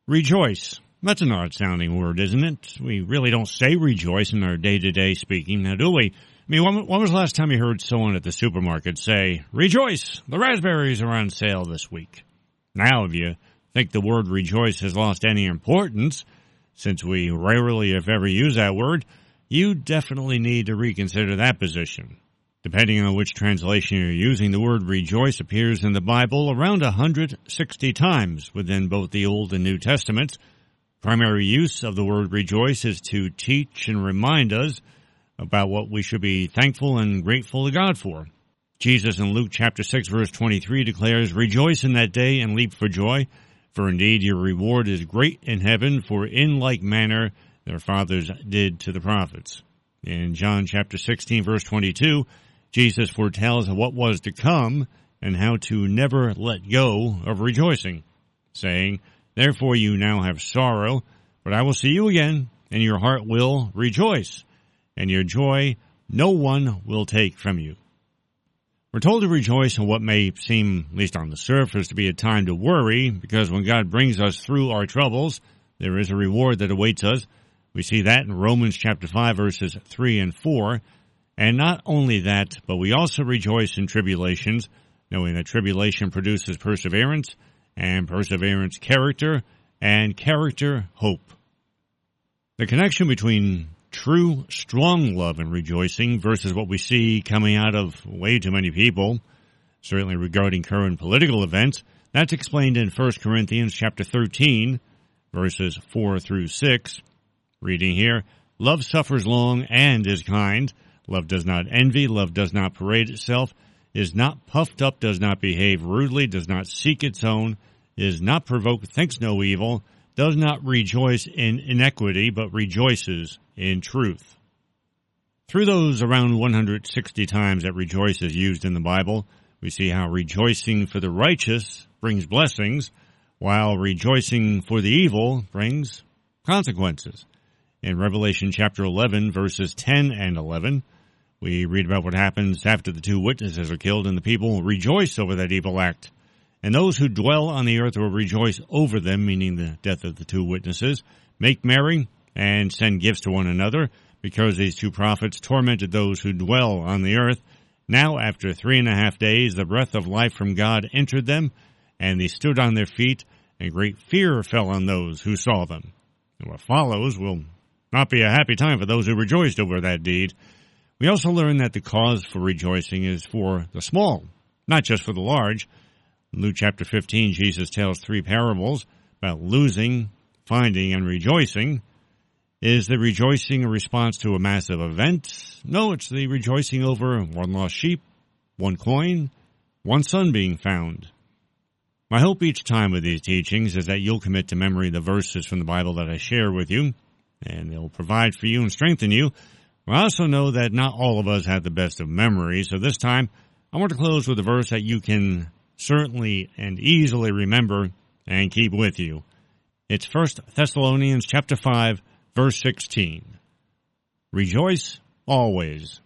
Rejoice. That's an odd-sounding word, isn't it? We really don't say rejoice in our day-to-day speaking, now do we? I mean, when was the last time you heard someone at the supermarket say, "Rejoice! The raspberries are on sale this week"? Now, if you think the word rejoice has lost any importance, since we rarely, if ever, use that word, you definitely need to reconsider that position. Depending on which translation you're using, the word rejoice appears in the Bible around 160 times within both the Old and New Testaments. Primary use of the word rejoice is to teach and remind us about what we should be thankful and grateful to God for. Jesus in Luke chapter 6 verse 23 declares, "Rejoice in that day and leap for joy, for indeed your reward is great in heaven, for in like manner their fathers did to the prophets." In John chapter 16 verse 22, Jesus foretells what was to come and how to never let go of rejoicing, saying, "Therefore you now have sorrow, but I will see you again, and your heart will rejoice, and your joy no one will take from you." We're told to rejoice in what may seem, at least on the surface, to be a time to worry, because when God brings us through our troubles, there is a reward that awaits us. We see that in Romans chapter 5, verses 3 and 4. And not only that, but we also rejoice in tribulations, knowing that tribulation produces perseverance, and perseverance character, and character hope. The connection between true, strong love and rejoicing versus what we see coming out of way too many people, certainly regarding current political events, that's explained in 1 Corinthians chapter 13, verses 4 through 6. Reading here, "Love suffers long and is kind. Love does not envy. Love does not parade itself, is not puffed up, does not behave rudely, does not seek its own, is not provoked, thinks no evil, does not rejoice in iniquity, but rejoices in truth." Through those around 160 times that rejoice is used in the Bible, we see how rejoicing for the righteous brings blessings, while rejoicing for the evil brings consequences. In Revelation chapter 11, verses 10 and 11, we read about what happens after the two witnesses are killed, and the people rejoice over that evil act. And those who dwell on the earth will rejoice over them, meaning the death of the two witnesses, make merry, and send gifts to one another, because these two prophets tormented those who dwell on the earth. Now, after 3.5 days, the breath of life from God entered them, and they stood on their feet, and great fear fell on those who saw them. And what follows will not be a happy time for those who rejoiced over that deed. We also learn that the cause for rejoicing is for the small, not just for the large. In Luke chapter 15, Jesus tells 3 parables about losing, finding, and rejoicing. Is the rejoicing a response to a massive event? No, it's the rejoicing over one lost sheep, one coin, one son being found. My hope each time with these teachings is that you'll commit to memory the verses from the Bible that I share with you, and they'll provide for you and strengthen you. I also know that not all of us have the best of memories, so this time I want to close with a verse that you can certainly and easily remember and keep with you. It's 1 Thessalonians chapter 5, verse 16. Rejoice always.